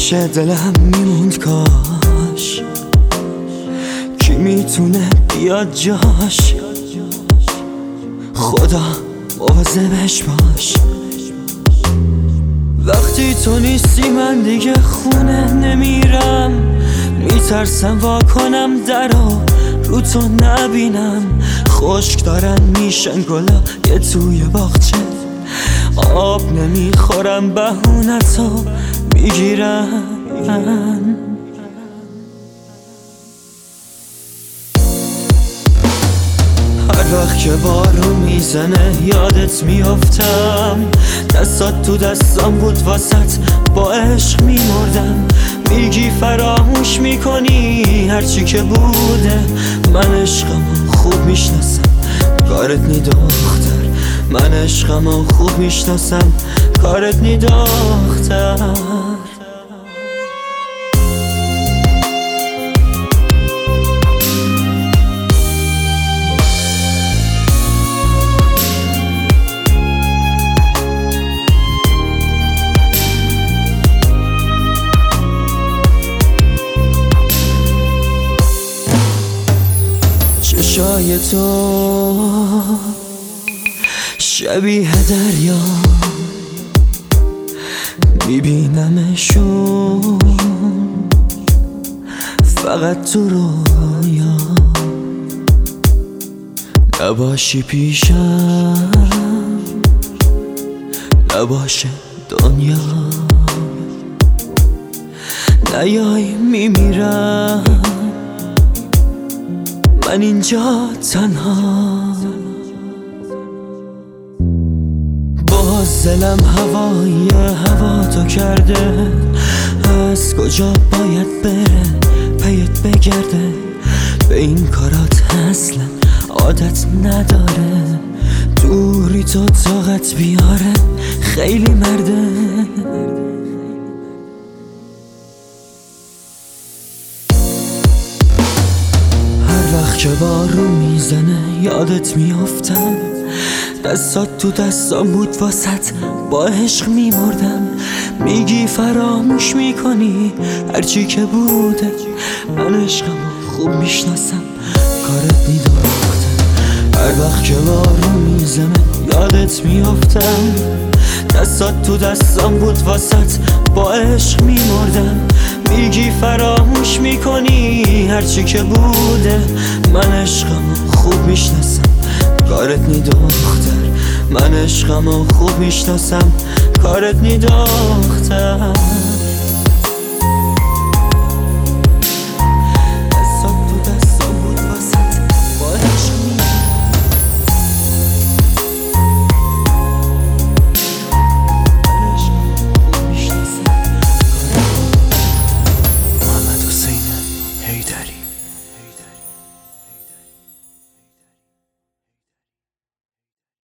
همیشه دلم میموند کاش کی میتونه بیاد جاش. خدا مواظبش باش. وقتی تو نیستی من دیگه خونه نمیرم، میترسم وا کنم درو رو تو نبینم. خشک دارن میشن گلا یه توی باغچه، آب نمیخورم بهونتو میگیرن. هر وقت که بارون میزنه یادت میافتم، دستات تو دستام بود واسط با عشق میمردم. میگی فراموش میکنی هرچی که بوده، من عشقمو خوب میشناسم کارت نی دختر. من عشقمو خوب میشناسم کارت نی دختر. چشای تو شبیه دریا، میبینمشون فقط تو رویا. نباشی پیشم نباشه دنیا، نیای میمیرم من اینجا تنها. باز دلم هوای هوا تو کرده، از کجا باید بره پیت بگرده. به این کارات اصلا عادت نداره، دوری تو طاقت بیاره خیلی مرده. که بارون میزنه یادت میافتم، دستات تو دستام بود واسط با عشق میمردم. میگی فراموش میکنی هرچی که بوده، من عشقمو خوب میشناسم کارت نی دختر. هر وقت که بارون میزنه یادت میافتم، دستات تو دستام بود واسط با عشق میمردم. میگی فراموش میکنی هرچی که بوده، من عشقمو خوب میشناسم کارت نی دختر. من عشقمو خوب میشناسم کارت نی دختر.